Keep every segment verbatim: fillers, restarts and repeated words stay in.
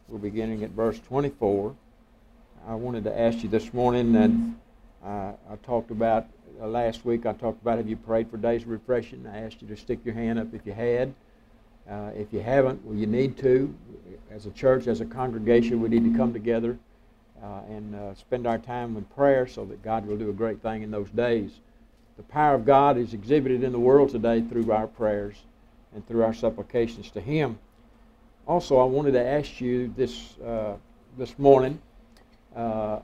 We're beginning at verse twenty-four. I wanted to ask you this morning that uh, I talked about uh, last week. I talked about have you prayed for days of refreshing. I asked you to stick your hand up if you had. Uh, if you haven't, well, you need to. As a church, as a congregation, we need to come together uh, and uh, spend our time with prayer so that God will do a great thing in those days. The power of God is exhibited in the world today through our prayers and through our supplications to Him. Also, I wanted to ask you this uh, this morning. Uh, uh,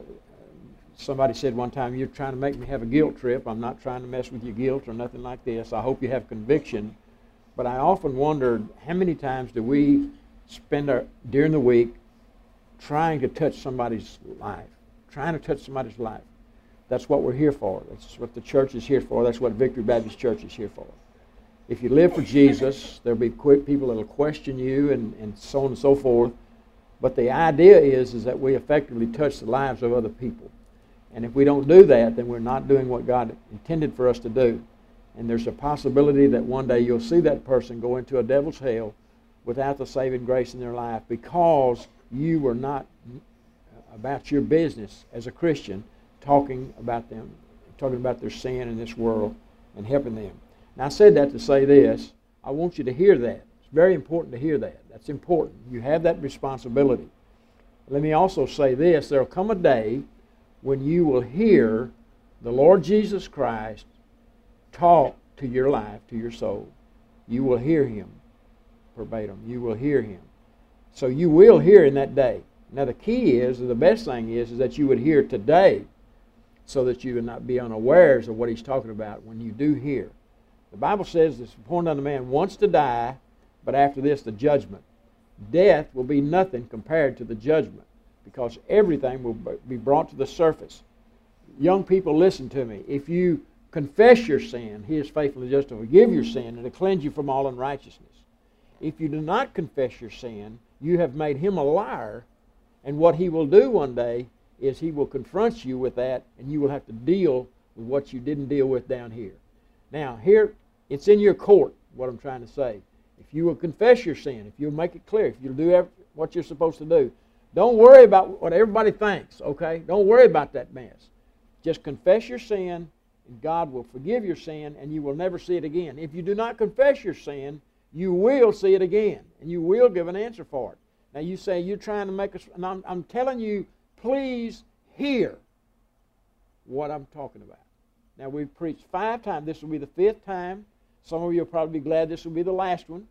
somebody said one time, "You're trying to make me have a guilt trip." I'm not trying to mess with your guilt or nothing like this. I hope you have conviction. But I often wondered, how many times do we spend our during the week trying to touch somebody's life, trying to touch somebody's life? That's what we're here for. That's what the church is here for. That's what Victory Baptist Church is here for. If you live for Jesus, there'll be quick people that will question you and, and so on and so forth. But the idea is, is that we effectively touch the lives of other people. And if we don't do that, then we're not doing what God intended for us to do. And there's a possibility that one day you'll see that person go into a devil's hell without the saving grace in their life because you were not about your business as a Christian talking about them, talking about their sin in this world and helping them. Now, I said that to say this. I want you to hear that. It's very important to hear that. That's important. You have that responsibility. Let me also say this. There will come a day when you will hear the Lord Jesus Christ talk to your life, to your soul. You will hear Him verbatim. You will hear Him. So you will hear in that day. Now, the key is, or the best thing is, is that you would hear today so that you would not be unawares of what He's talking about when you do hear. The Bible says it's appointed unto man once to die, but after this the judgment. Death will be nothing compared to the judgment because everything will be brought to the surface. Young people, listen to me. If you confess your sin, He is faithful and just to forgive your sin and to cleanse you from all unrighteousness. If you do not confess your sin, you have made Him a liar, and what He will do one day is He will confront you with that, and you will have to deal with what you didn't deal with down here. Now, here, it's in your court, what I'm trying to say. If you will confess your sin, if you'll make it clear, if you'll do what you're supposed to do, don't worry about what everybody thinks, okay? Don't worry about that mess. Just confess your sin, and God will forgive your sin, and you will never see it again. If you do not confess your sin, you will see it again, and you will give an answer for it. Now, you say you're trying to make us, and I'm, I'm telling you, please hear what I'm talking about. Now, we've preached five times. This will be the fifth time. Some of you will probably be glad this will be the last one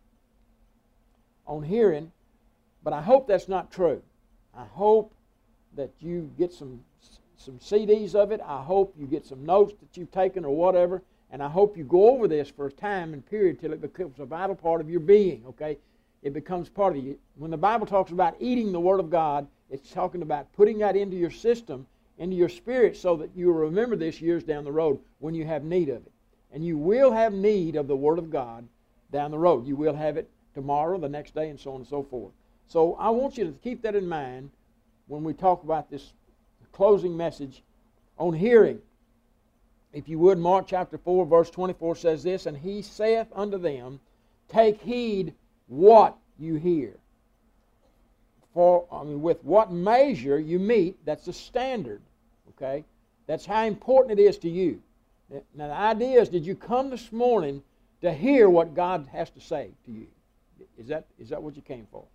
on hearing, but I hope that's not true. I hope that you get some some C Ds of it. I hope you get some notes that you've taken or whatever, and I hope you go over this for a time and period till it becomes a vital part of your being, okay? It becomes part of you. When the Bible talks about eating the Word of God, it's talking about putting that into your system, into your spirit, so that you will remember this years down the road when you have need of it. And you will have need of the Word of God down the road. You will have it tomorrow, the next day, and so on and so forth. So I want you to keep that in mind when we talk about this closing message on hearing. If you would, Mark chapter four, verse twenty-four says this, "And He saith unto them, Take heed what you hear. For I mean, with what measure you meet, that's the standard." Okay? That's how important it is to you. Now the idea is, did you come this morning to hear what God has to say to you? Is that is that what you came for?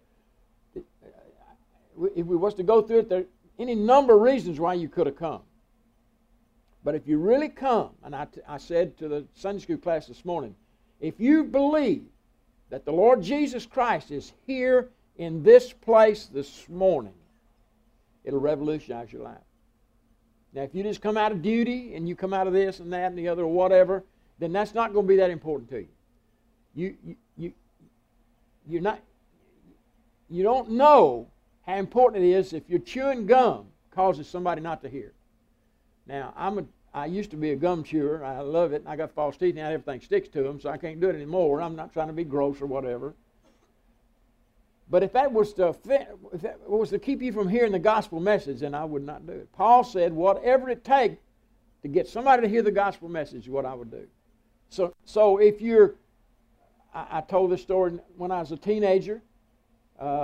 If we was to go through it, there are any number of reasons why you could have come. But if you really come, and I, I said to the Sunday school class this morning, if you believe that the Lord Jesus Christ is here in this place this morning, it'll revolutionize your life. Now, if you just come out of duty and you come out of this and that and the other or whatever, then that's not going to be that important to you. You, you, you, you're not, you don't know how important it is if you're chewing gum causes somebody not to hear. Now, I'm a, I used to be a gum chewer. I love it. I got false teeth now. Everything sticks to them, so I can't do it anymore. I'm not trying to be gross or whatever. But if that was to if that was to keep you from hearing the gospel message, then I would not do it. Paul said, whatever it takes to get somebody to hear the gospel message is what I would do. So, so if you're, I, I told this story when I was a teenager. Uh,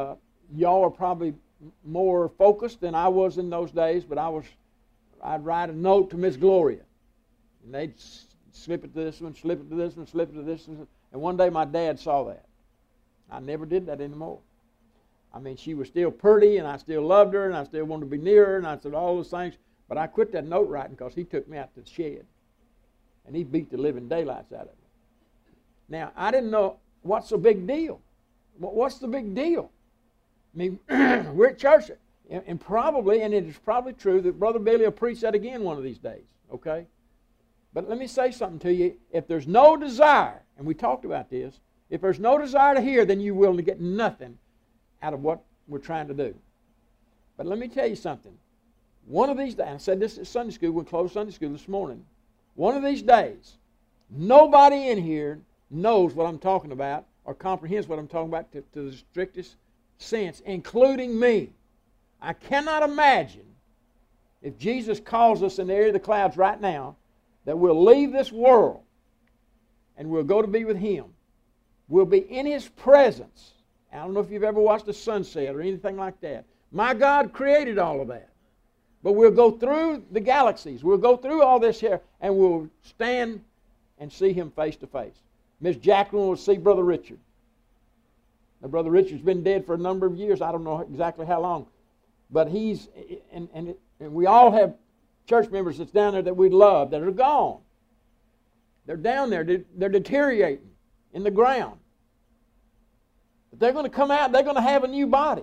y'all are probably more focused than I was in those days, but I was, I'd write a note to Miss Gloria, and they'd slip it to this one, slip it to this one, slip it to this one, and one day my dad saw that. I never did that anymore. I mean, she was still pretty, and I still loved her, and I still wanted to be near her, and I said all those things, but I quit that note writing because he took me out to the shed, and he beat the living daylights out of me. Now, I didn't know what's the big deal. What's the big deal? I mean, we're at church, and probably, and it is probably true that Brother Billy will preach that again one of these days, okay? But let me say something to you. If there's no desire, and we talked about this, if there's no desire to hear, then you will get nothing out of what we're trying to do. But let me tell you something. One of these days, I said this at Sunday school, we closed Sunday school this morning. One of these days, nobody in here knows what I'm talking about or comprehends what I'm talking about to, to the strictest sense, including me. I cannot imagine if Jesus calls us in the area of the clouds right now that we'll leave this world and we'll go to be with Him. We'll be in His presence. I don't know if you've ever watched a sunset or anything like that. My God created all of that. But we'll go through the galaxies. We'll go through all this here and we'll stand and see Him face to face. Miss Jacqueline will see Brother Richard. Now, Brother Richard's been dead for a number of years. I don't know exactly how long. But he's, and, and, and we all have church members that's down there that we love that are gone. They're down there. They're deteriorating in the ground. But they're going to come out. They're going to have a new body.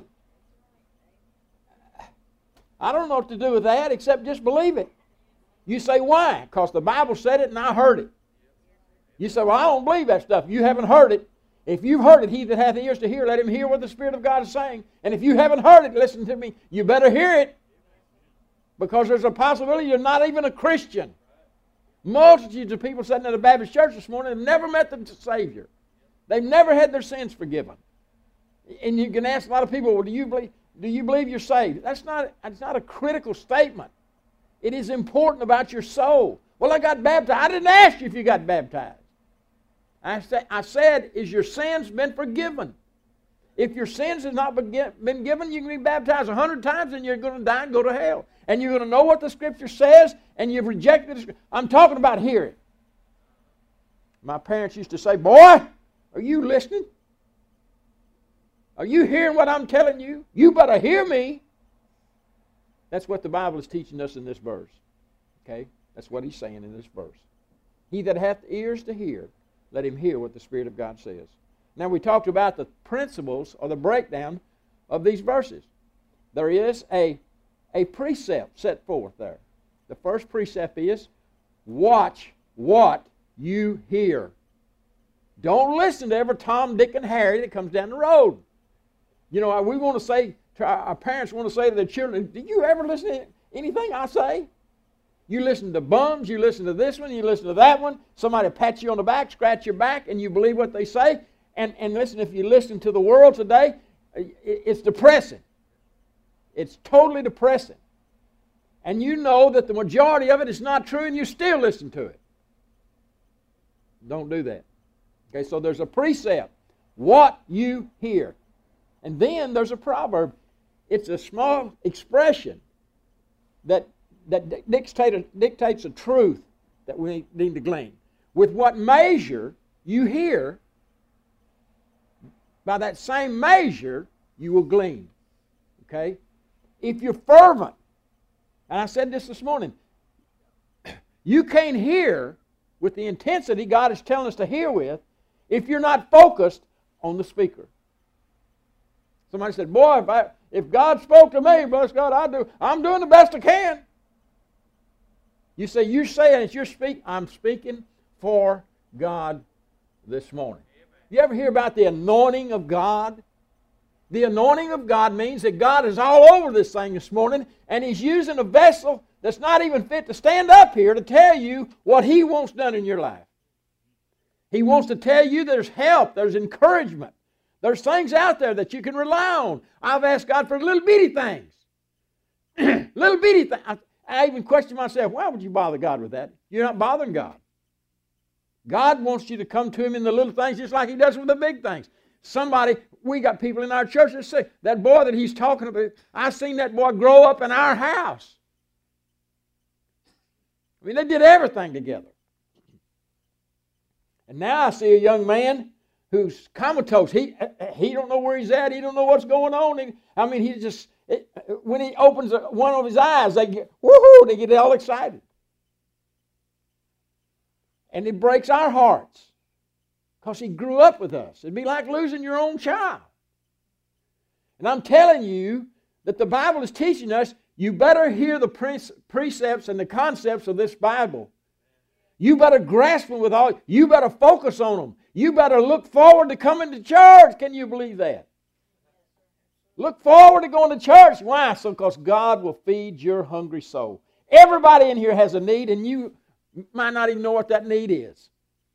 I don't know what to do with that except just believe it. You say, why? Because the Bible said it and I heard it. You say, well, I don't believe that stuff. You haven't heard it. If you've heard it, he that hath ears to hear, let him hear what the Spirit of God is saying. And if you haven't heard it, listen to me, you better hear it. Because there's a possibility you're not even a Christian. Multitudes of people sitting in the Baptist church this morning have never met the Savior. They've never had their sins forgiven. And you can ask a lot of people, well, do you believe, do you believe you're saved? That's not, that's not a critical statement. It is important about your soul. Well, I got baptized. I didn't ask you if you got baptized. I, say, I said, is your sins been forgiven? If your sins have not been given, you can be baptized a hundred times and you're going to die and go to hell. And you're going to know what the Scripture says and you've rejected it. I'm talking about hearing. My parents used to say, boy, are you listening? Are you hearing what I'm telling you? You better hear me. That's what the Bible is teaching us in this verse. Okay? That's what he's saying in this verse. He that hath ears to hear, let him hear what the Spirit of God says. Now we talked about the principles or the breakdown of these verses. There is a, a precept set forth there. The first precept is, watch what you hear. Don't listen to every Tom, Dick, and Harry that comes down the road. You know, we want to say, to our, our parents want to say to their children, did you ever listen to anything I say? You listen to bums, you listen to this one, you listen to that one. Somebody pats you on the back, scratch your back, and you believe what they say. And, and listen, if you listen to the world today, it's depressing. It's totally depressing. And you know that the majority of it is not true, and you still listen to it. Don't do that. Okay, so there's a precept. What you hear. And then there's a proverb. It's a small expression that, that dictate, dictates a truth that we need to glean. With what measure you hear, by that same measure you will glean. Okay? If you're fervent, and I said this this morning, you can't hear with the intensity God is telling us to hear with if you're not focused on the speaker. Somebody said, boy, if, I, if God spoke to me, bless God, I do. I'm doing the best I can. You say, you're saying it's your speak. I'm speaking for God this morning. You ever hear about the anointing of God? The anointing of God means that God is all over this thing this morning, and He's using a vessel that's not even fit to stand up here to tell you what He wants done in your life. He wants to tell you there's help, there's encouragement. There's things out there that you can rely on. I've asked God for little bitty things. little bitty things. I, I even question myself, why would you bother God with that? You're not bothering God. God wants you to come to Him in the little things just like He does with the big things. Somebody, we got people in our church that say, that boy that he's talking about, I've seen that boy grow up in our house. I mean, they did everything together. And now I see a young man who's comatose. He he don't know where he's at. He don't know what's going on. He, I mean, he just, it, when he opens one of his eyes, they get, woohoo, they get all excited. And it breaks our hearts because he grew up with us. It'd be like losing your own child. And I'm telling you that the Bible is teaching us, you better hear the precepts and the concepts of this Bible. You better grasp them with all, you better focus on them. You better look forward to coming to church. Can you believe that? Look forward to going to church. Why? So because God will feed your hungry soul. Everybody in here has a need, and you might not even know what that need is.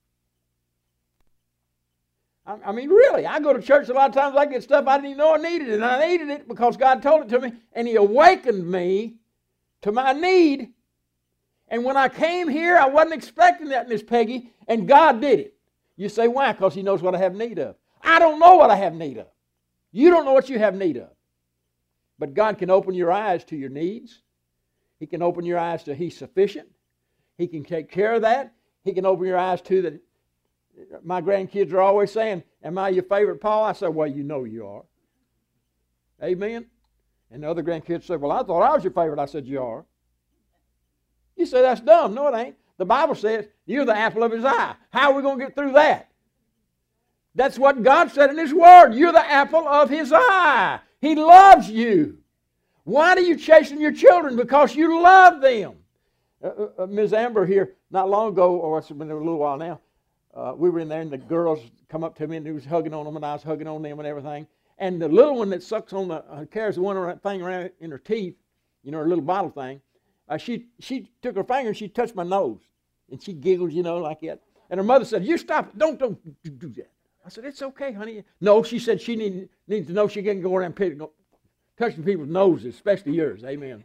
I, I mean, really, I go to church a lot of times, I get stuff I didn't even know I needed, and I needed it because God told it to me, and He awakened me to my need. And when I came here, I wasn't expecting that, Miss Peggy, and God did it. You say, why? Because He knows what I have need of. I don't know what I have need of. You don't know what you have need of. But God can open your eyes to your needs. He can open your eyes to He's sufficient. He can take care of that. He can open your eyes to that. My grandkids are always saying, am I your favorite, Paul? I say, well, you know you are. Amen? And the other grandkids say, well, I thought I was your favorite. I said, you are. You say, that's dumb. No, it ain't. The Bible says, you're the apple of His eye. How are we going to get through that? That's what God said in His Word. You're the apple of His eye. He loves you. Why are you chasing your children? Because you love them. Uh, uh, Miz Amber here, not long ago, or it's been a little while now, uh, we were in there and the girls come up to me and he was hugging on them and I was hugging on them and everything. And the little one that sucks on the, uh, carries the one thing around in her teeth, you know, her little bottle thing, uh, she, she took her finger and she touched my nose. And she giggled, you know, like that. And her mother said, you stop it. Don't, don't do that. I said, it's okay, honey. No, she said she need, needs to know she can't go around picking, touching people's noses, especially yours. Amen.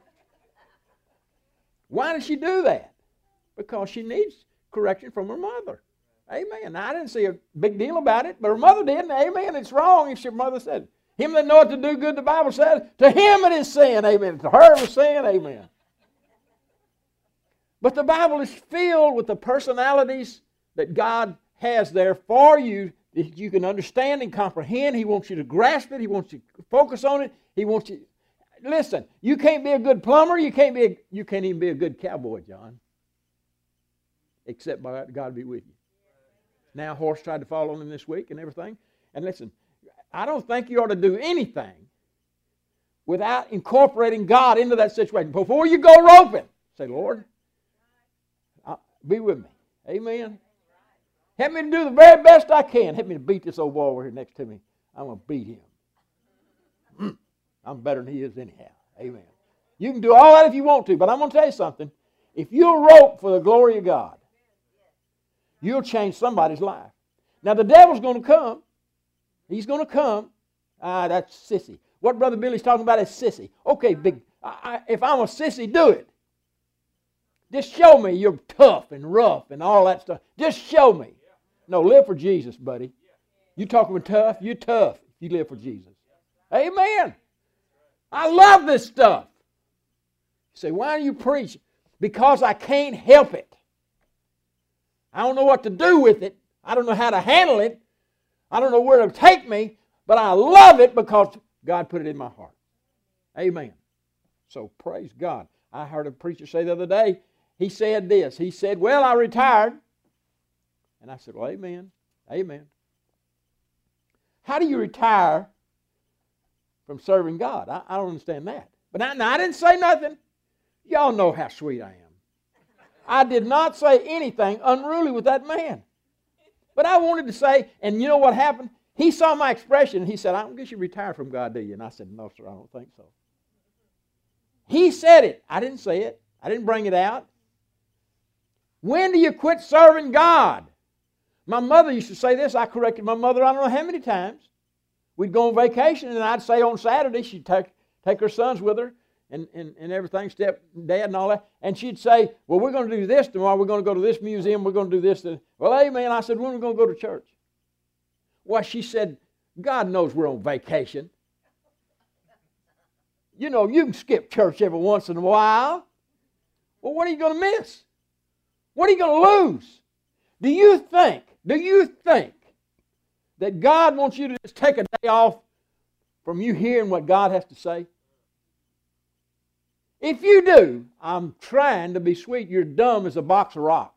Why did she do that? Because she needs correction from her mother. Amen. Now, I didn't see a big deal about it, but her mother did. And amen. It's wrong if her mother said, him that knoweth to do good, the Bible says, to him it is sin. Amen. To her it was sin. Amen. But the Bible is filled with the personalities that God has there for you that you can understand and comprehend. He wants you to grasp it. He wants you to focus on it. He wants you... Listen, you can't be a good plumber. You can't be a, you can't even be a good cowboy, John. Except by God be with you. Now, a horse tried to fall on him this week and everything. And listen, I don't think you ought to do anything without incorporating God into that situation. Before you go roping, say, Lord, be with me. Amen. Help me to do the very best I can. Help me to beat this old boy over here next to me. I'm going to beat him. I'm better than he is anyhow. Amen. You can do all that if you want to, but I'm going to tell you something. If you'll rope for the glory of God, you'll change somebody's life. Now, the devil's going to come. He's going to come. Ah, that's sissy. What Brother Billy's talking about is sissy. Okay, big. I, I, if I'm a sissy, do it. Just show me you're tough and rough and all that stuff. Just show me. No, live for Jesus, buddy. You talking about tough? You're tough if you live for Jesus. Amen. I love this stuff. You say, why do you preach? Because I can't help it. I don't know what to do with it. I don't know how to handle it. I don't know where it'll take me, but I love it because God put it in my heart. Amen. So praise God. I heard a preacher say the other day, he said this. He said, well, I retired. And I said, well, amen. Amen. How do you retire from serving God? I, I don't understand that. But I, now, I didn't say nothing. Y'all know how sweet I am. I did not say anything unruly with that man. But I wanted to say, and you know what happened? He saw my expression and he said, I don't guess you retired from God, do you? And I said, no, sir, I don't think so. He said it. I didn't say it. I didn't bring it out. When do you quit serving God? My mother used to say this. I corrected my mother I don't know how many times. We'd go on vacation and I'd say on Saturday, she'd take, take her sons with her and, and, and everything, step dad and all that. And she'd say, well, we're going to do this tomorrow. We're going to go to this museum. We're going to do this. Well, amen. I said, when are we going to go to church? Well, she said, God knows we're on vacation. You know, you can skip church every once in a while. Well, what are you going to miss? What are you going to lose? Do you think, do you think that God wants you to just take a day off from you hearing what God has to say? If you do, I'm trying to be sweet, you're dumb as a box of rocks.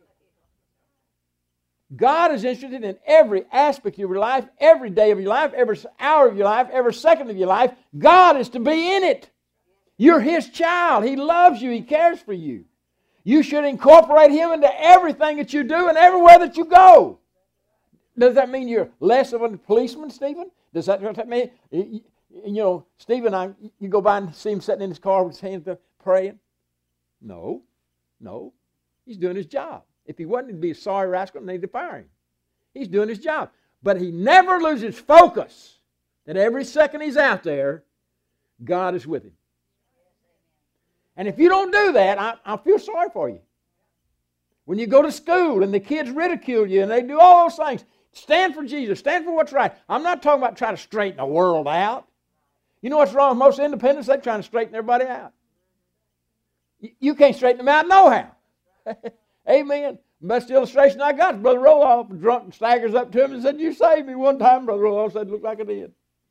God is interested in every aspect of your life, every day of your life, every hour of your life, every second of your life. God is to be in it. You're His child. He loves you. He cares for you. You should incorporate Him into everything that you do and everywhere that you go. Does that mean you're less of a policeman, Stephen? Does that, does that mean, you know, Stephen, I, you go by and see him sitting in his car with his hands up praying? No, no. He's doing his job. If he wasn't, he'd be a sorry rascal and they'd fire him. He's doing his job. But he never loses focus that every second he's out there, God is with him. And if you don't do that, I, I feel sorry for you. When you go to school and the kids ridicule you and they do all those things, stand for Jesus. Stand for what's right. I'm not talking about trying to straighten the world out. You know what's wrong with most independents? They're trying to straighten everybody out. You, you can't straighten them out no how. Amen. The best illustration I got is Brother Roloff, drunk and staggers up to him and said, "You saved me one time." Brother Roloff said, "Looked like I did."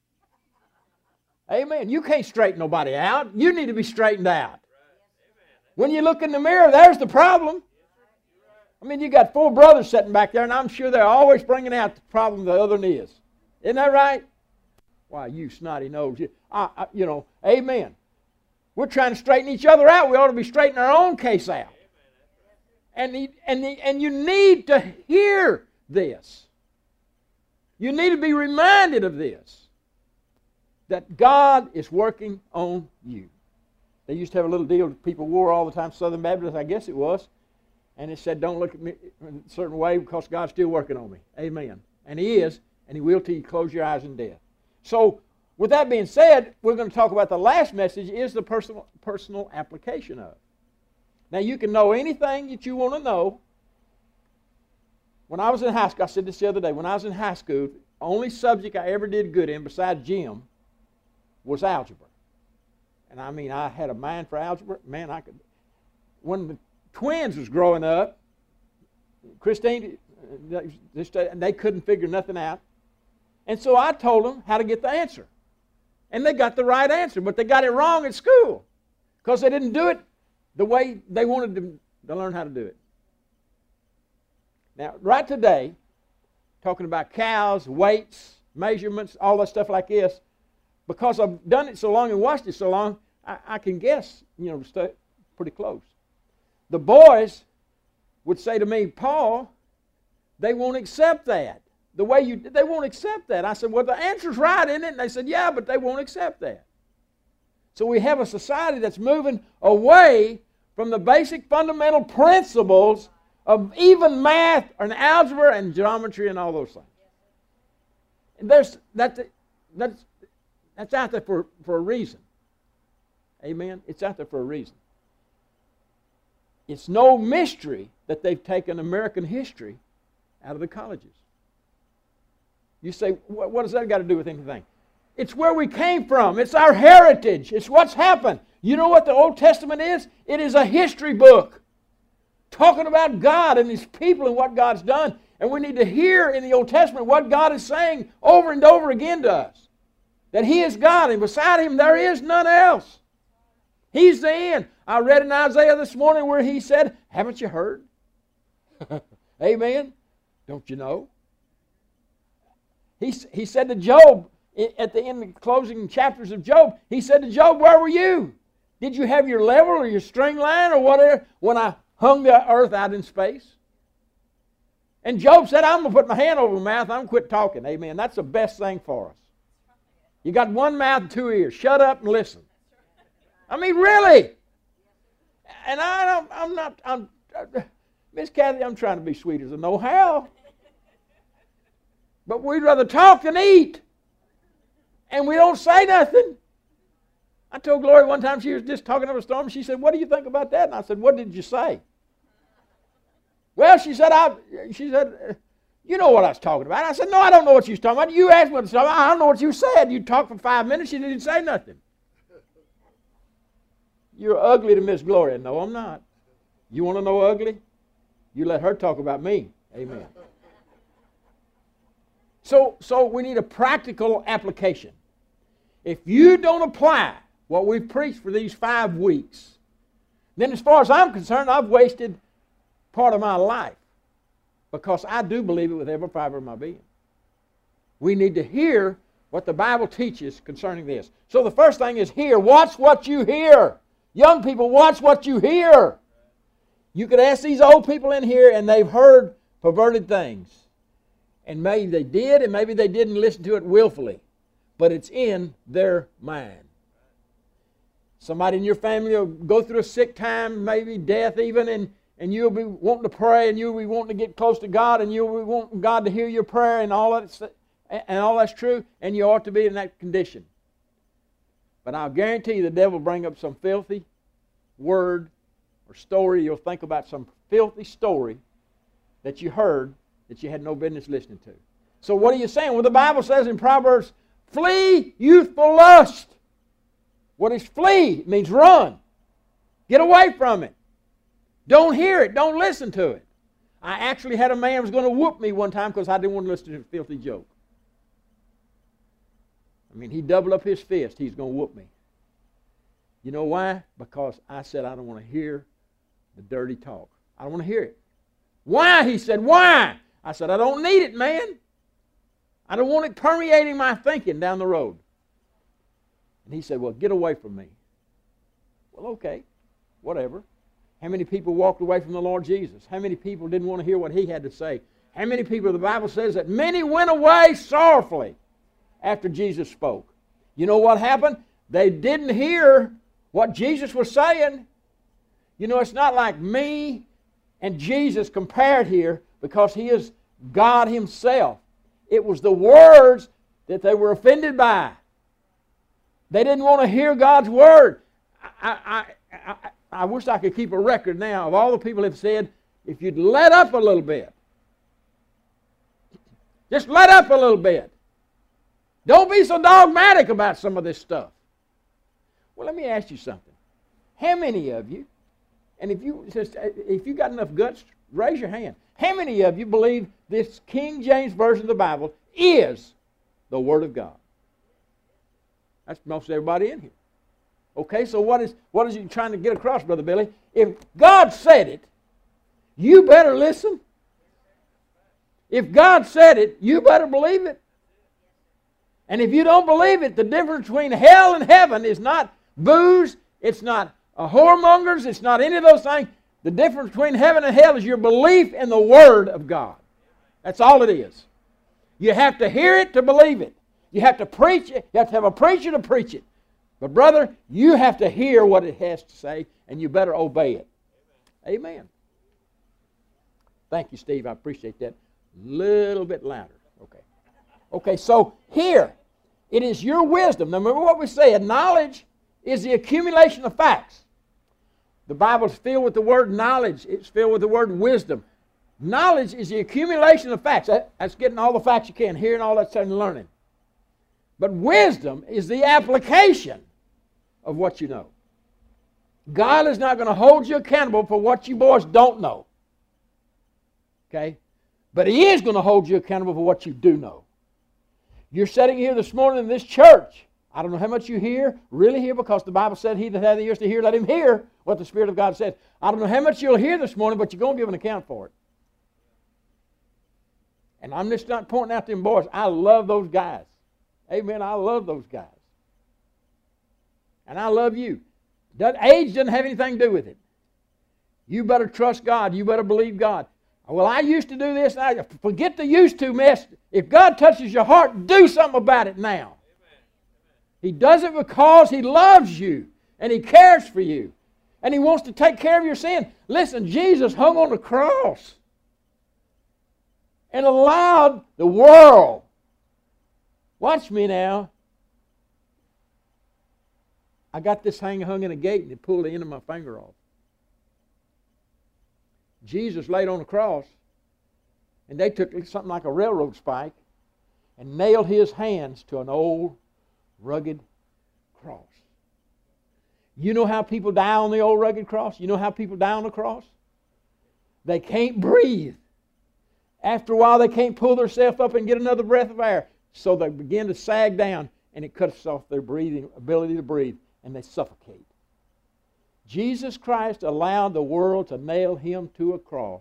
Amen. You can't straighten nobody out. You need to be straightened out. When you look in the mirror, there's the problem. I mean, you got four brothers sitting back there, and I'm sure they're always bringing out the problem the other one is. Isn't that right? Why, you snotty nose. You, I, I, you know, amen. We're trying to straighten each other out. We ought to be straightening our own case out. And, the, and, the, and you need to hear this. You need to be reminded of this. That God is working on you. They used to have a little deal that people wore all the time, Southern Baptists, I guess it was. And it said, "Don't look at me in a certain way because God's still working on me." Amen. And He is, and He will till you close your eyes in death. So, with that being said, we're going to talk about the last message is the personal, personal application of. Now, you can know anything that you want to know. When I was in high school, I said this the other day, when I was in high school, the only subject I ever did good in besides gym was algebra. And I mean, I had a mind for algebra. Man, I could. When the twins was growing up, Christine, they couldn't figure nothing out. And so I told them how to get the answer. And they got the right answer, but they got it wrong at school because they didn't do it the way they wanted to, to learn how to do it. Now, right today, talking about cows, weights, measurements, all that stuff like this, because I've done it so long and watched it so long, I, I can guess, you know, stuff pretty close. The boys would say to me, "Paul, they won't accept that. The way you, they won't accept that." I said, "Well, the answer's right, isn't it?" And they said, "Yeah, but they won't accept that." So we have a society that's moving away from the basic fundamental principles of even math and algebra and geometry and all those things. And there's, that's, that's, that's out there for, for a reason. Amen? It's out there for a reason. It's no mystery that they've taken American history out of the colleges. You say, what, what does that got to do with anything? It's where we came from. It's our heritage. It's what's happened. You know what the Old Testament is? It is a history book talking about God and His people and what God's done. And we need to hear in the Old Testament what God is saying over and over again to us. That He is God and beside Him there is none else. He's the end. I read in Isaiah this morning where He said, "Haven't you heard?" Amen. Don't you know? He, he said to Job, at the end of the closing chapters of Job, He said to Job, "Where were you? Did you have your level or your string line or whatever when I hung the earth out in space?" And Job said, "I'm going to put my hand over my mouth. I'm going to quit talking." Amen. That's the best thing for us. You got one mouth and two ears. Shut up and listen. I mean, really. And I don't, I'm not, I'm, Miss Kathy, I'm trying to be sweet as I know how. But we'd rather talk than eat. And we don't say nothing. I told Glory one time, she was just talking up a storm. She said, "What do you think about that?" And I said, "What did you say?" Well, she said, I, she said, You know what I was talking about. I said, no, I don't know what you was talking about. You asked what I was talking about. I don't know what you said. You talked for five minutes. You didn't say nothing. You're ugly to Miss Gloria. No, I'm not. You want to know ugly? You let her talk about me. Amen. So, so we need a practical application. If you don't apply what we've preached for these five weeks, then as far as I'm concerned, I've wasted part of my life, because I do believe it with every fiber of my being. We need to hear what the Bible teaches concerning this. So the first thing is hear. Watch what you hear. Young people, watch what you hear. You could ask these old people in here, and they've heard perverted things. And maybe they did, and maybe they didn't listen to it willfully. But it's in their mind. Somebody in your family will go through a sick time, maybe death even, and, and you'll be wanting to pray, and you'll be wanting to get close to God, and you'll be wanting God to hear your prayer, and all that's, and all that's true, and you ought to be in that condition. But I'll guarantee you the devil will bring up some filthy word or story. You'll think about some filthy story that you heard that you had no business listening to. So what are you saying? Well, the Bible says in Proverbs, flee youthful lust. What is flee? It means run. Get away from it. Don't hear it. Don't listen to it. I actually had a man who was going to whoop me one time because I didn't want to listen to a filthy joke. I mean, he doubled up his fist. He's going to whoop me. You know why? Because I said I don't want to hear the dirty talk. I don't want to hear it. Why? He said, why? I said, I don't need it, man. I don't want it permeating my thinking down the road. And he said, well, get away from me. Well, okay, whatever. How many people walked away from the Lord Jesus? How many people didn't want to hear what he had to say? How many people, the Bible says that many went away sorrowfully after Jesus spoke. You know what happened? They didn't hear what Jesus was saying. You know, it's not like me and Jesus compared here, because he is God himself. It was the words that they were offended by. They didn't want to hear God's word. I, I, I, I wish I could keep a record now of all the people who have said, if you'd let up a little bit. Just let up a little bit. Don't be so dogmatic about some of this stuff. Well, let me ask you something. How many of you, and if you just, if you got enough guts, raise your hand. How many of you believe this King James Version of the Bible is the Word of God? That's most everybody in here. Okay, so what is what is you trying to get across, Brother Billy? If God said it, you better listen. If God said it, you better believe it. And if you don't believe it, the difference between hell and heaven is not booze, it's not uh, whoremongers, it's not any of those things. The difference between heaven and hell is your belief in the Word of God. That's all it is. You have to hear it to believe it. You have to preach it. You have to have a preacher to preach it. But brother, you have to hear what it has to say, and you better obey it. Amen. Amen. Thank you, Steve. I appreciate that. A little bit louder. Okay. Okay, so here, it is your wisdom. Now remember what we said. Knowledge is the accumulation of facts. The Bible is filled with the word knowledge. It's filled with the word wisdom. Knowledge is the accumulation of facts. That, that's getting all the facts you can, hearing all that stuff and learning. But wisdom is the application of what you know. God is not going to hold you accountable for what you boys don't know. Okay? But He is going to hold you accountable for what you do know. You're sitting here this morning in this church. I don't know how much you hear, really hear, because the Bible said, he that hath ears to hear, let him hear what the Spirit of God says. I don't know how much you'll hear this morning, but you're going to give an account for it. And I'm just not pointing out them boys. I love those guys. Amen. I love those guys. And I love you. That age doesn't have anything to do with it. You better trust God. You better believe God. Well, I used to do this. And I, forget the used to mess. If God touches your heart, do something about it now. He does it because He loves you and He cares for you and He wants to take care of your sin. Listen, Jesus hung on the cross and allowed the world, watch me now, I got this thing hung in a gate and it pulled the end of my finger off. Jesus laid on the cross And they took something like a railroad spike and nailed his hands to an old, rugged cross. You know how people die on the old rugged cross? You know how people die on the cross? They can't breathe. After a while, they can't pull themselves up and get another breath of air. So they begin to sag down, and it cuts off their breathing ability to breathe, and they suffocate. Jesus Christ allowed the world to nail him to a cross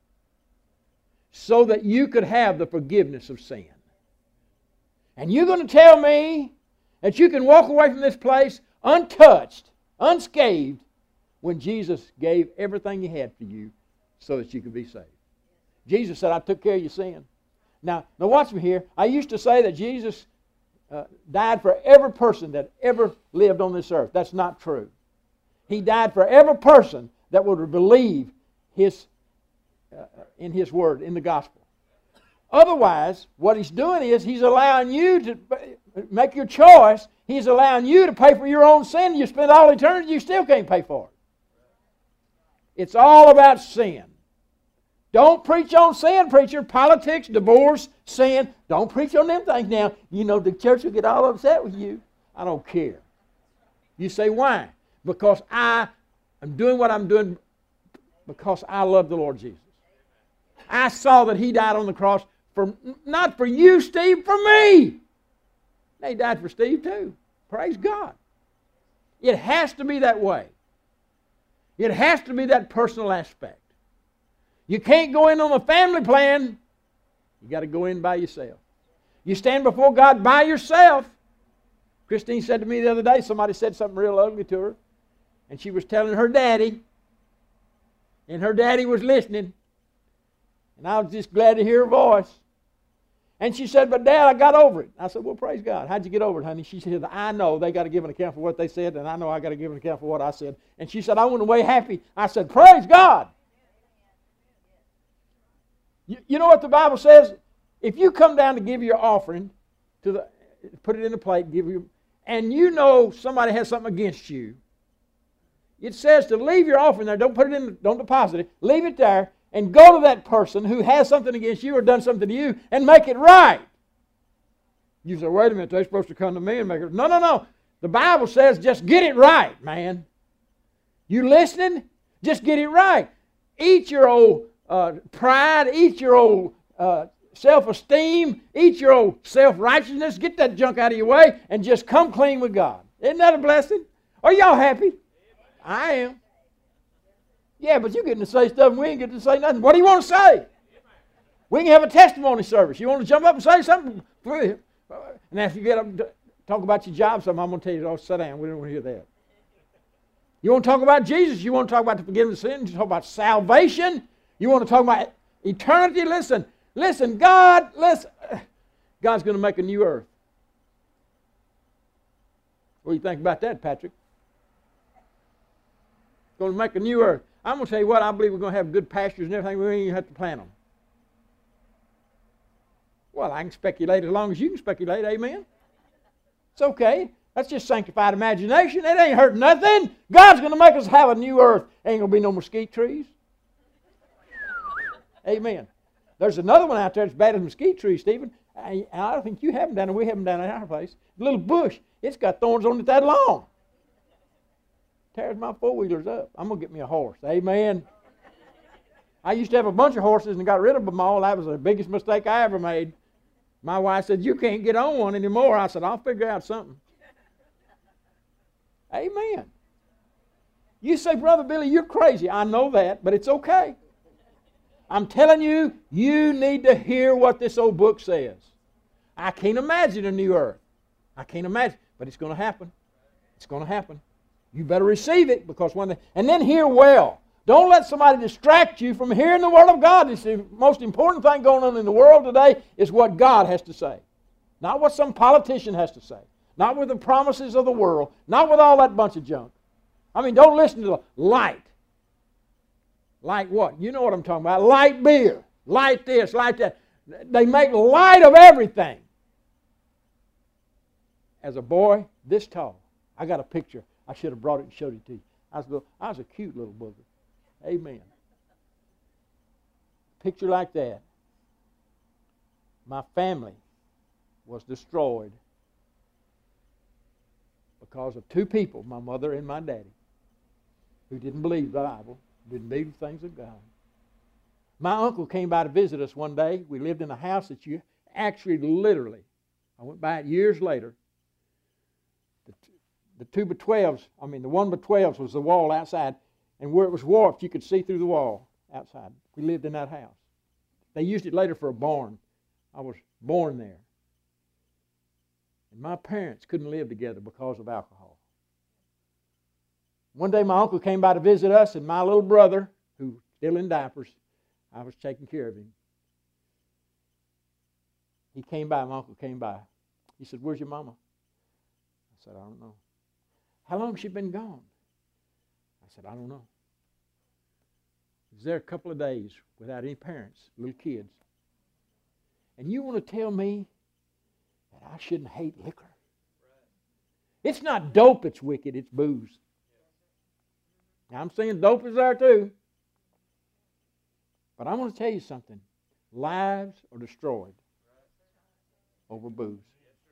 so that you could have the forgiveness of sin. And you're going to tell me that you can walk away from this place untouched, unscathed, when Jesus gave everything he had for you so that you could be saved. Jesus said, I took care of your sin. Now, now watch me here. I used to say that Jesus uh, died for every person that ever lived on this earth. That's not true. He died for every person that would believe his, uh, in His Word, in the gospel. Otherwise, what He's doing is He's allowing you to make your choice. He's allowing you to pay for your own sin. You spend all eternity, you still can't pay for it. It's all about sin. Don't preach on sin, preacher. Politics, divorce, sin. Don't preach on them things now. You know, the church will get all upset with you. I don't care. You say, why? Because I am doing what I'm doing because I love the Lord Jesus. I saw that He died on the cross for not for you, Steve, for me. He died for Steve too. Praise God. It has to be that way. It has to be that personal aspect. You can't go in on the family plan. You got to go in by yourself. You stand before God by yourself. Christine said to me the other day, somebody said something real ugly to her, and she was telling her daddy, and her daddy was listening, and I was just glad to hear her voice. And she said, but Dad, I got over it. I said, well, praise God. How'd you get over it, honey? She said, I know they got to give an account for what they said, and I know I got to give an account for what I said. And she said, I went away happy. I said, praise God. You, you know what the Bible says? If you come down to give your offering, to the, put it in the plate, give you, and you know somebody has something against you, it says to leave your offering there. Don't put it in, don't deposit it. Leave it there and go to that person who has something against you or done something to you and make it right. You say, wait a minute, they're supposed to come to me and make it. No, no, no. The Bible says just get it right, man. You listening? Just get it right. Eat your old uh, pride. Eat your old uh, self-esteem. Eat your old self-righteousness. Get that junk out of your way and just come clean with God. Isn't that a blessing? Are y'all happy? I am. Yeah, but you're getting to say stuff and we ain't getting to say nothing. What do you want to say? We can have a testimony service. You want to jump up and say something? And after you get up and talk about your job, something, I'm going to tell you, oh, sit down. We don't want to hear that. You want to talk about Jesus? You want to talk about the forgiveness of sins? You talk about salvation? You want to talk about eternity? Listen, listen, God, listen. God's going to make a new earth. What do you think about that, Patrick? Going to make a new earth. I'm going to tell you what, I believe we're going to have good pastures and everything. We ain't even have to plant them. Well, I can speculate as long as you can speculate, amen? It's okay. That's just sanctified imagination. It ain't hurt nothing. God's going to make us have a new earth. Ain't going to be no mesquite trees. Amen. There's another one out there that's bad as mesquite trees, Stephen. I, I don't think you have them down there. We have them down at our place. A little bush. It's got thorns on it that long. Tears my four-wheelers up. I'm going to get me a horse. Amen. I used to have a bunch of horses and got rid of them all. That was the biggest mistake I ever made. My wife said, you can't get on one anymore. I said, I'll figure out something. Amen. You say, Brother Billy, you're crazy. I know that, but it's okay. I'm telling you, you need to hear what this old book says. I can't imagine a new earth. I can't imagine, but it's going to happen. It's going to happen. You better receive it because when they, and then hear well. Don't let somebody distract you from hearing the Word of God. It's the most important thing going on in the world today is what God has to say. Not what some politician has to say. Not with the promises of the world. Not with all that bunch of junk. I mean, don't listen to the light. Light what? You know what I'm talking about. Light beer. Light this, light that. They make light of everything. As a boy, this tall. I got a picture. I should have brought it and showed it to you. I was a, little, I was a cute little booger. Amen. Picture like that. My family was destroyed because of two people, my mother and my daddy, who didn't believe the Bible, didn't believe the things of God. My uncle came by to visit us one day. We lived in a house that you actually literally, I went by it years later, the, the two by twelves, I mean the one by twelves was the wall outside, and where it was warped you could see through the wall outside. We lived in that house. They used it later for a barn. I was born there. And my parents couldn't live together because of alcohol. One day my uncle came by to visit us, and my little brother, who was still in diapers, I was taking care of him. He came by, my uncle came by. He said, "Where's your mama?" I said, "I don't know." "How long has she been gone?" I said, "I don't know." He was there a couple of days without any parents, little kids. And you want to tell me that I shouldn't hate liquor? It's not dope that's wicked, it's booze. Now, I'm saying dope is there too. But I want to tell you something. Lives are destroyed over booze.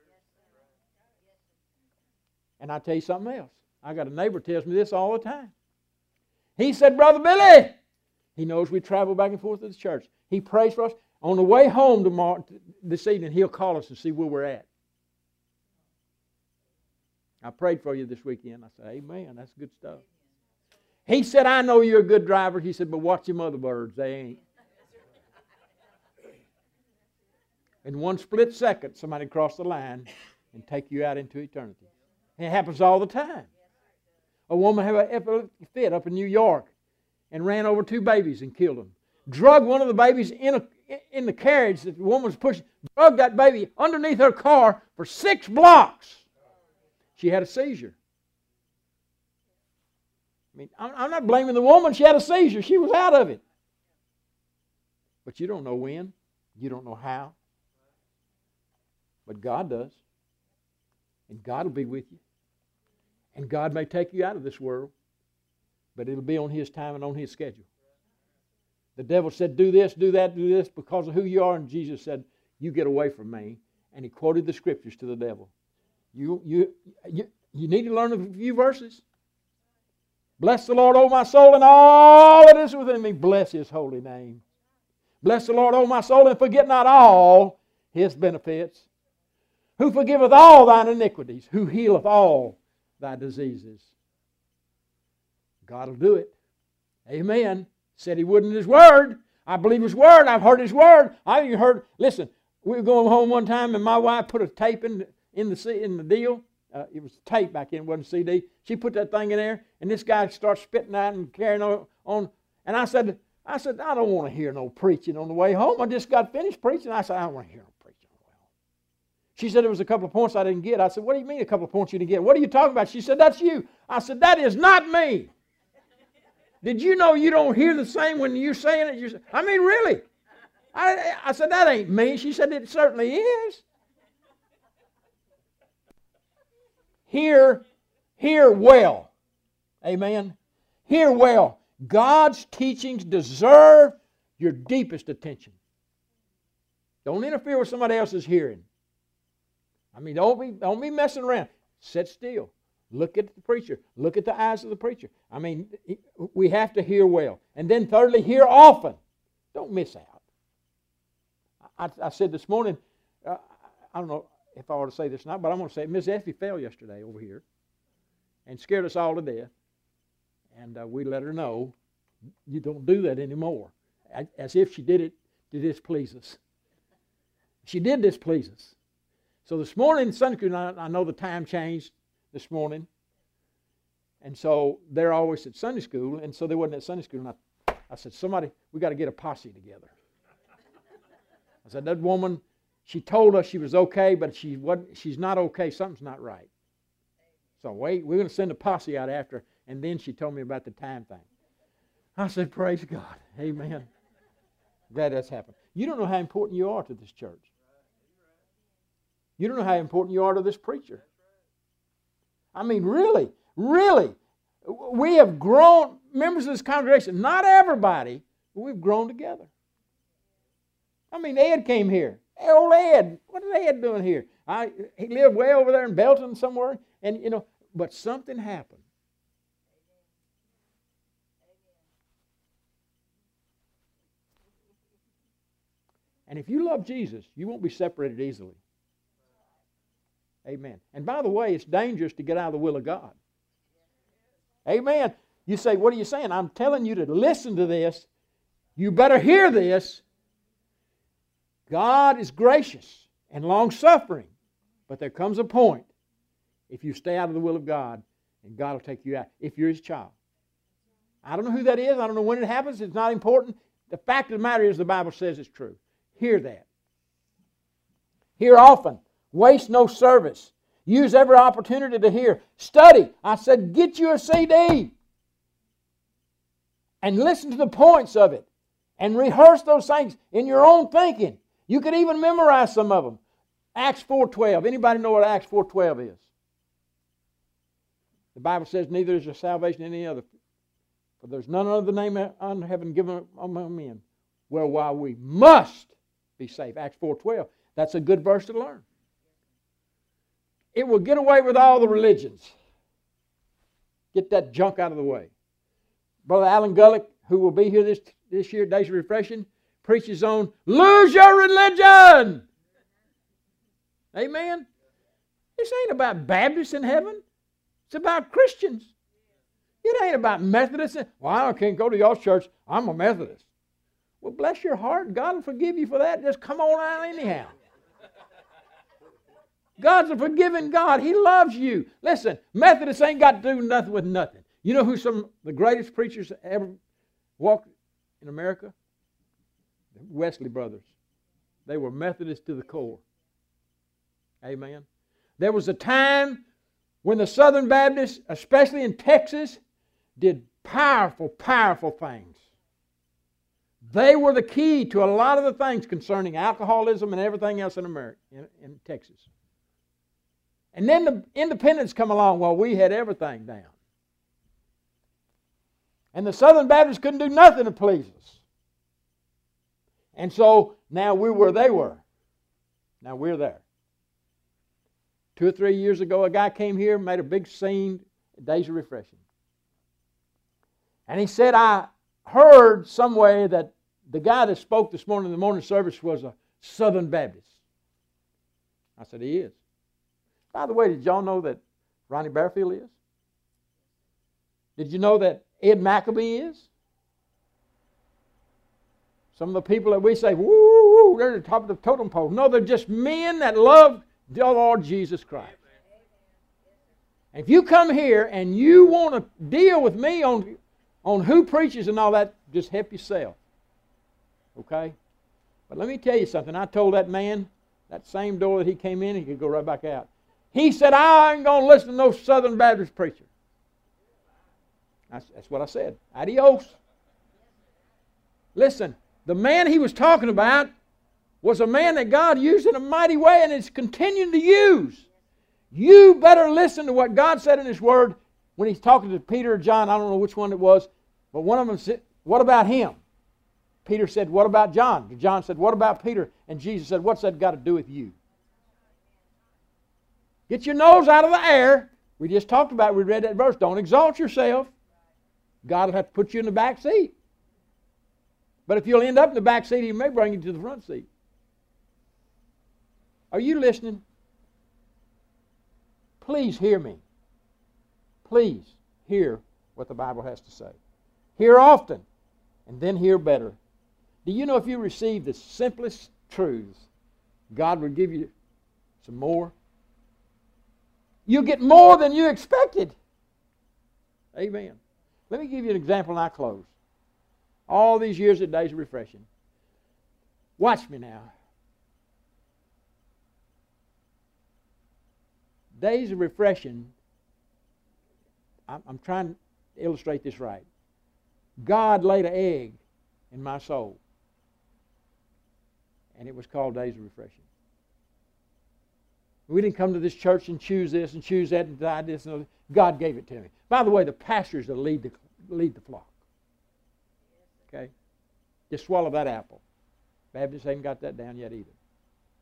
And I tell you something else. I got a neighbor tells me this all the time. He said, "Brother Billy," he knows we travel back and forth to the church. He prays for us. On the way home tomorrow, this evening, he'll call us and see where we're at. I prayed for you this weekend. I said, "Amen, that's good stuff." He said, "I know you're a good driver." He said, "But watch them other birds. They ain't." In one split second, somebody cross the line and take you out into eternity. It happens all the time. A woman had an epileptic fit up in New York and ran over two babies and killed them. Drug one of the babies in, a, in the carriage that the woman was pushing. Drug that baby underneath her car for six blocks. She had a seizure. I mean, I'm not blaming the woman. She had a seizure. She was out of it. But you don't know when. You don't know how. But God does. And God will be with you. And God may take you out of this world. But it'll be on His time and on His schedule. The devil said, "Do this, do that, do this because of who you are." And Jesus said, "You get away from me." And He quoted the Scriptures to the devil. You, you, you, you need to learn a few verses. "Bless the Lord, O my soul, and all that is within me. Bless His holy name. Bless the Lord, O my soul, and forget not all His benefits. Who forgiveth all thine iniquities, who healeth all thy diseases." God will do it. Amen. Said He would in His Word. I believe His Word. I've heard His Word. I've even heard, listen, we were going home one time and my wife put a tape in, in, the, in the deal. Uh, it was tape back then, it wasn't C D. She put that thing in there, and this guy starts spitting out and carrying on. on and I said, I said, "I don't want to hear no preaching on the way home. I just got finished preaching." I said, "I don't want to hear no preaching on the way home." She said, "There was a couple of points I didn't get." I said, "What do you mean a couple of points you didn't get? What are you talking about?" She said, "That's you." I said, "That is not me. Did you know you don't hear the same when you're saying it? You're, I mean, really?" I, I said, "That ain't me." She said, "It certainly is." Hear, hear well. Amen. Hear well. God's teachings deserve your deepest attention. Don't interfere with somebody else's hearing. I mean, don't be, don't be messing around. Sit still. Look at the preacher. Look at the eyes of the preacher. I mean, we have to hear well. And then thirdly, hear often. Don't miss out. I, I said this morning, uh, I don't know if I ought to say this or not, but I'm going to say it. Miss Effie fell yesterday over here and scared us all to death. And uh, we let her know, you don't do that anymore. As if she did it to displease us. She did displease us. So this morning, Sunday school, I, I know the time changed this morning. And so they're always at Sunday school, and so they wasn't at Sunday school. And I, I said, "Somebody, we got to get a posse together." I said, "That woman, she told us she was okay, but she wasn't, she's not okay. Something's not right." So wait, we're going to send a posse out after her. And then she told me about the time thing. I said, "Praise God. Amen." Glad that's happened. You don't know how important you are to this church. You don't know how important you are to this preacher. I mean, really, really. We have grown, members of this congregation, not everybody, but we've grown together. I mean, Ed came here. Hey, old Ed, what is Ed doing here? I, he lived way over there in Belton somewhere, and you know, but something happened. And if you love Jesus, you won't be separated easily. Amen. And by the way, it's dangerous to get out of the will of God. Amen. You say, what are you saying? I'm telling you to listen to this. You better hear this. God is gracious and long-suffering. But there comes a point, if you stay out of the will of God, and God will take you out, if you're His child. I don't know who that is. I don't know when it happens. It's not important. The fact of the matter is the Bible says it's true. Hear that. Hear often. Waste no service. Use every opportunity to hear. Study. I said, get you a C D. And listen to the points of it. And rehearse those things in your own thinking. You could even memorize some of them. Acts four twelve. Anybody know what Acts four twelve is? The Bible says, neither is there salvation in any other. For there's none other name under heaven given among men whereby we must be saved. Acts four twelve. That's a good verse to learn. It will get away with all the religions. Get that junk out of the way. Brother Alan Gulick, who will be here this, this year, Days of Refreshing, preaches on lose your religion. Amen? This ain't about Baptists in heaven. It's about Christians. It ain't about Methodists. Well, I can't go to your church. I'm a Methodist. Well, bless your heart. God will forgive you for that. Just come on out anyhow. God's a forgiving God. He loves you. Listen, Methodists ain't got to do nothing with nothing. You know who some of the greatest preachers ever walked in America? The Wesley brothers. They were Methodists to the core. Amen. There was a time when the Southern Baptists, especially in Texas, did powerful, powerful things. They were the key to a lot of the things concerning alcoholism and everything else in America, in, in Texas. And then the independents come along while we had everything down. And the Southern Baptists couldn't do nothing to please us. And so now we're where they were. Now we're there. Two or three years ago, a guy came here and made a big scene at Days of Refreshing. And he said, I heard some way that the guy that spoke this morning in the morning service was a Southern Baptist. I said, he is. By the way, did y'all know that Ronnie Bearfield is? Did you know that Ed McAbee is? Some of the people that we say, woo, woo, they're at the top of the totem pole. No, they're just men that love the Lord Jesus Christ. And if you come here and you want to deal with me on, on who preaches and all that, just help yourself. Okay? But let me tell you something. I told that man, that same door that he came in, he could go right back out. He said, I ain't going to listen to no Southern Baptist preacher. That's, that's what I said. Adios. Listen, the man he was talking about was a man that God used in a mighty way and is continuing to use. You better listen to what God said in His Word when He's talking to Peter or John. I don't know which one it was, but one of them said, what about him? Peter said, what about John? John said, what about Peter? And Jesus said, what's that got to do with you? Get your nose out of the air. We just talked about it. We read that verse. Don't exalt yourself. God will have to put you in the back seat. But if you'll end up in the back seat, He may bring you to the front seat. Are you listening? Please hear me. Please hear what the Bible has to say. Hear often, and then hear better. Do you know if you receive the simplest truths, God will give you some more? You get more than you expected. Amen. Let me give you an example and I close. All these years at Days of Refreshing. Watch me now. Days of Refreshing, I'm, I'm trying to illustrate this right. God laid an egg in my soul. And it was called Days of Refreshing. We didn't come to this church and choose this and choose that and decide this and other. God gave it to me. By the way, the pastors that lead the, lead the flock. Okay? Just swallow that apple. Baptists haven't got that down yet either.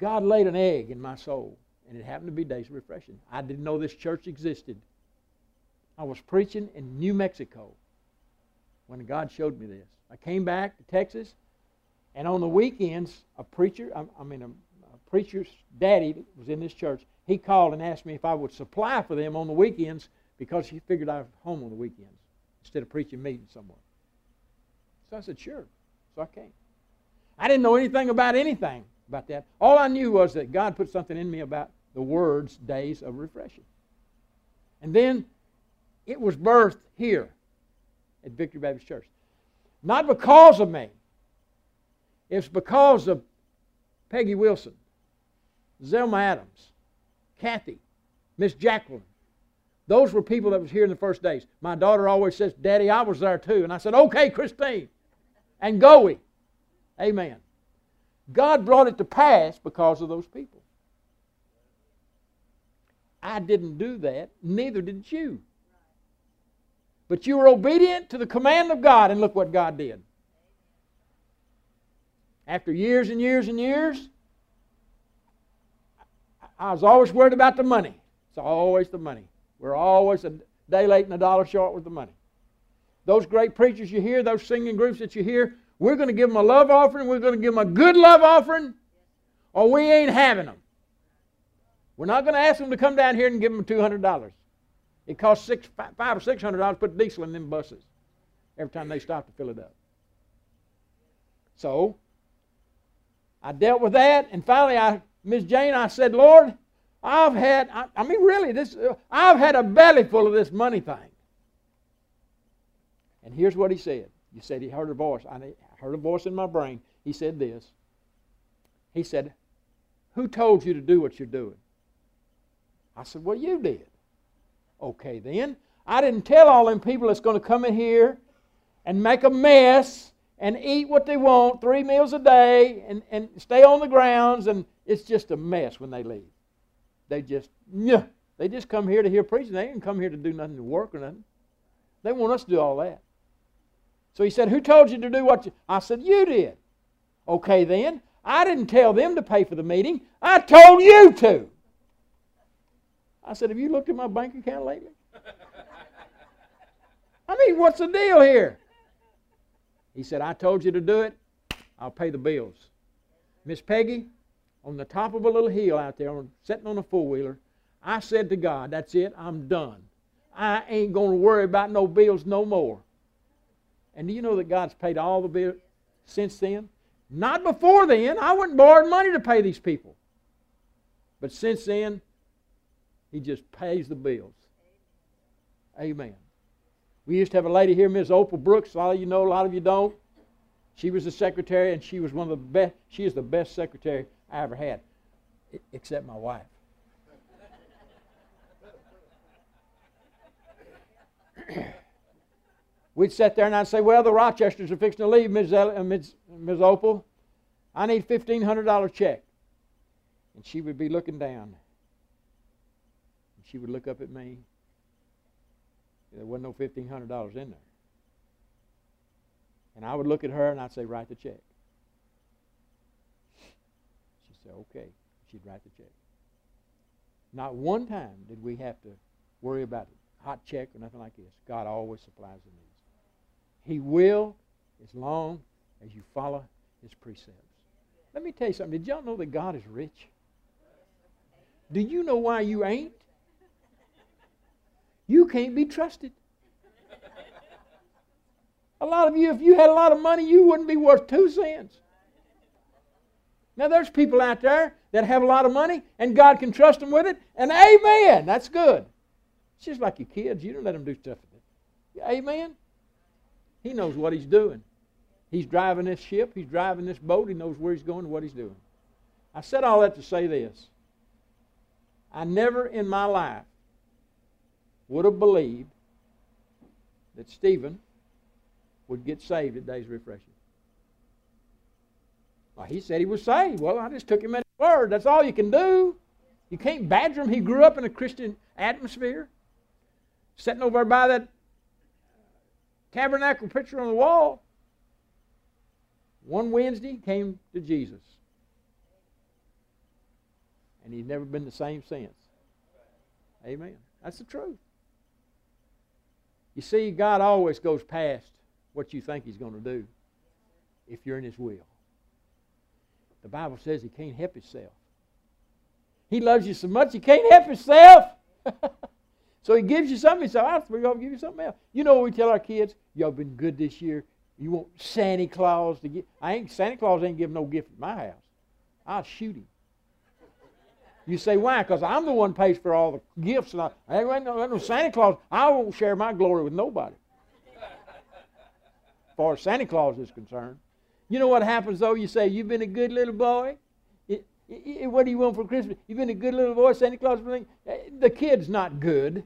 God laid an egg in my soul, and it happened to be Days of Refreshing. I didn't know this church existed. I was preaching in New Mexico when God showed me this. I came back to Texas, and on the weekends, a preacher, I, I mean, a, a preacher's daddy that was in this church, he called and asked me if I would supply for them on the weekends because he figured I was home on the weekends instead of preaching meeting somewhere. So I said, sure. So I came. I didn't know anything about anything about that. All I knew was that God put something in me about the words, Days of Refreshing. And then it was birthed here at Victory Baptist Church. Not because of me. It's because of Peggy Wilson, Zelma Adams, Kathy, Miss Jacqueline. Those were people that was here in the first days. My daughter always says, Daddy, I was there too. And I said, okay, Christine. And Goey. Amen. God brought it to pass because of those people. I didn't do that. Neither did you. But you were obedient to the command of God, and look what God did. After years and years and years, I was always worried about the money. It's always the money. We're always a day late and a dollar short with the money. Those great preachers you hear, those singing groups that you hear, we're going to give them a love offering, we're going to give them a good love offering, or we ain't having them. We're not going to ask them to come down here and give them two hundred dollars. It costs six, five or six hundred dollars to put diesel in them buses every time they stop to fill it up. So, I dealt with that, and finally, I, Miss Jane, I said, Lord, I've had, I, I mean, really, this, uh, I've had a belly full of this money thing. And here's what he said. You said he heard a voice. I heard a voice in my brain. He said this. He said, who told you to do what you're doing? I said, well, you did. Okay, then. I didn't tell all them people that's going to come in here and make a mess and eat what they want, three meals a day, and, and stay on the grounds, and it's just a mess when they leave. They just, yeah, they just come here to hear preaching. They didn't come here to do nothing, to work or nothing. They want us to do all that. So he said, who told you to do what you... I said, you did. Okay, then. I didn't tell them to pay for the meeting. I told you to. I said, have you looked at my bank account lately? I mean, what's the deal here? He said, I told you to do it. I'll pay the bills. Miss Peggy, on the top of a little hill out there, on, sitting on a four-wheeler, I said to God, that's it, I'm done. I ain't going to worry about no bills no more. And do you know that God's paid all the bills since then? Not before then. I went and borrowed money to pay these people. But since then, He just pays the bills. Amen. We used to have a lady here, Miss Opal Brooks. A lot of you know, a lot of you don't. She was the secretary, and she was one of the best. She is the best secretary I ever had, except my wife. We'd sit there and I'd say, well, the Rochesters are fixing to leave, Miz El- Miz Miz Opal. I need a fifteen hundred dollars check. And she would be looking down. And she would look up at me. There wasn't no fifteen hundred dollars in there. And I would look at her and I'd say, write the check. She'd say, okay. She'd write the check. Not one time did we have to worry about a hot check or nothing like this. God always supplies the needs. He will as long as you follow His precepts. Let me tell you something. Did y'all know that God is rich? Do you know why you ain't? You can't be trusted. A lot of you, if you had a lot of money, you wouldn't be worth two cents. Now, there's people out there that have a lot of money, and God can trust them with it, and amen, that's good. It's just like your kids. You don't let them do stuff with it. Amen? He knows what He's doing. He's driving this ship. He's driving this boat. He knows where He's going and what He's doing. I said all that to say this. I never in my life would have believed that Stephen would get saved at Days of Refreshing. Well, he said he was saved. Well, I just took him at his word. That's all you can do. You can't badger him. He grew up in a Christian atmosphere. Sitting over by that tabernacle picture on the wall. One Wednesday came to Jesus. And he's never been the same since. Amen. That's the truth. You see, God always goes past what you think he's going to do if you're in his will. The Bible says he can't help himself. He loves you so much he can't help himself. So he gives you something. He says, we're going to give you something else. You know what we tell our kids? Y'all been good this year. You want Santa Claus to get... I ain't, Santa Claus ain't giving no gift at my house. I'll shoot him. You say, why? Because I'm the one who pays for all the gifts. And I, I ain't no, no Santa Claus. I won't share my glory with nobody. As far as Santa Claus is concerned. You know what happens, though? You say, you've been a good little boy. It, it, what do you want for Christmas? You've been a good little boy, Santa Claus. The kid's not good.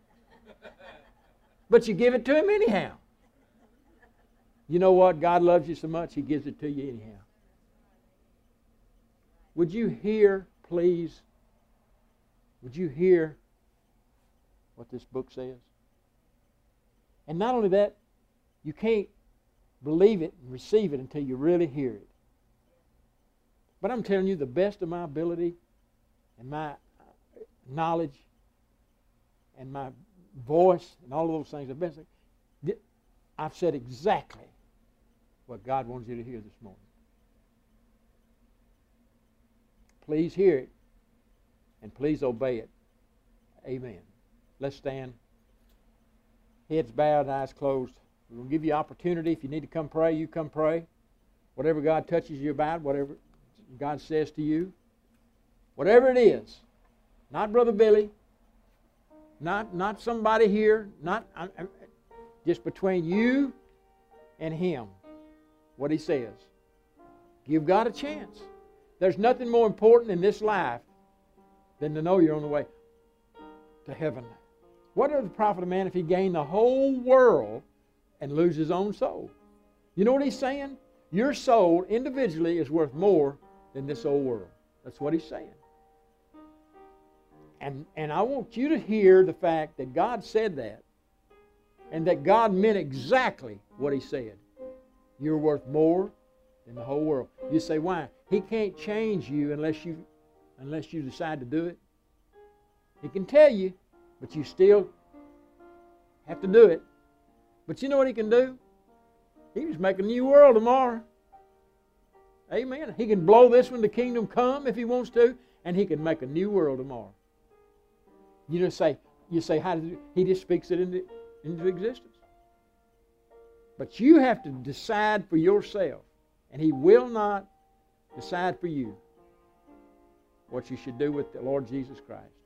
But you give it to him anyhow. You know what? God loves you so much, he gives it to you anyhow. Would you hear, please, would you hear what this book says? And not only that, you can't believe it and receive it until you really hear it. But I'm telling you, the best of my ability and my knowledge and my voice and all of those things, the best thing, I've said exactly what God wants you to hear this morning. Please hear it and please obey it. Amen. Let's stand. Heads bowed, eyes closed. We're going to give you opportunity. If you need to come pray, you come pray. Whatever God touches you about, whatever God says to you, whatever it is, not Brother Billy, not not somebody here, not I, I, just between you and him, what he says. Give God a chance. There's nothing more important in this life than to know you're on the way to heaven. What is the profit of man if he gain the whole world and lose his own soul? You know what he's saying? Your soul individually is worth more than this old world. That's what he's saying. And, and I want you to hear the fact that God said that and that God meant exactly what he said. You're worth more than the whole world. You say, why? He can't change you unless you, unless you decide to do it. He can tell you, but you still have to do it. But you know what he can do? He can just make a new world tomorrow. Amen. He can blow this one to kingdom come if he wants to, and he can make a new world tomorrow. You just say, you say, how does it? He just speaks it into, into existence. But you have to decide for yourself, and he will not decide for you what you should do with the Lord Jesus Christ.